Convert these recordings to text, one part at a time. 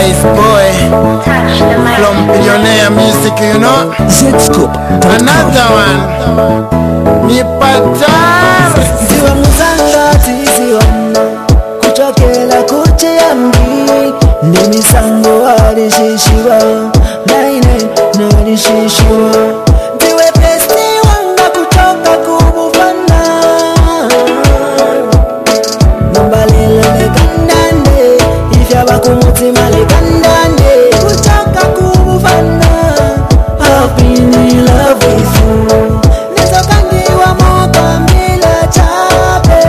Wise boy from Billionaire Music, you know. Another one. Nipatar Ziwa muzangati ziwa kuchokela kuchiyambi nemisango alishishiwa naine nalishishiwa ndiwe besti wanga kutoka kubufana nambalele lekandande ifyaba kumutima lekandande kutoka kubufana I've been in love with you nizokangiwa moka mbila chape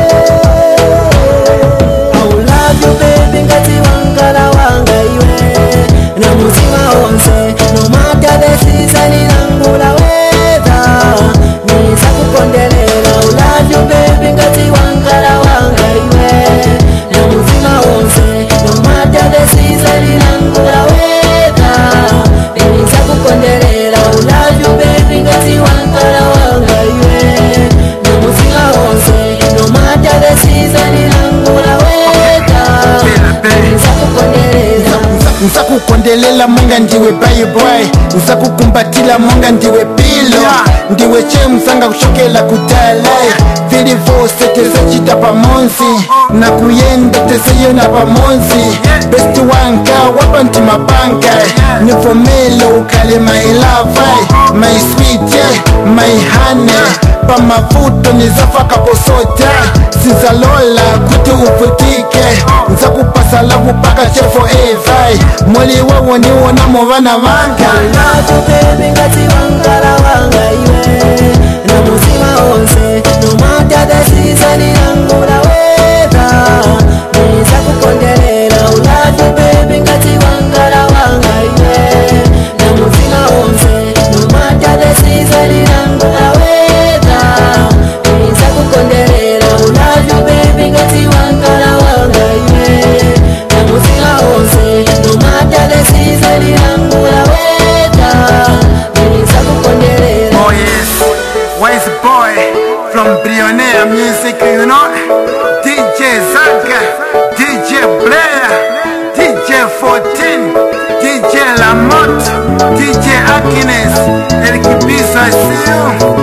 I will love you baby ngati wangala wanga iwe na mutima onse no matter the season inangula weather nisa kukondelela I will love you baby ngati wangala wanga iwe na mutima onse no matter the season inangula weather nisa kukondelela I will love you baby ngati wangala wanga iwe na mutima onse no matter the season inangula weather nisa kukondelela nsakukondelela munga ndiwe boy nsakukumbatila munga ndiwe pilo ndiwe chemusanga kushokela kutala vili vose tesachita pamonsi na kuyenda teseyona pamonsi besti wanka wapa ntima banka nivomelo ukale my love my sweet my honey pamavuto nizafaka posota sizalola kuti uvutike nzakupasa lavu paka che forever moli wewo niwona movana vanga love you baby ngati wangala wanga iwe na mutima onse no matter the season inangula weather nisa kukondelela I love you baby ngati wangala wanga iwe na mutima onse no matter the season inangula weather nisa kukondelela I love you baby ngati wangala wanga iwe na mutima onse no matter the season inangula weather nisa kukondelela oh yes Wise boy from Billionaire Music, you know. DJ Zaka, DJ Blair, DJ 14, DJ Lamont, DJ Akines, El Kibiso, I see you.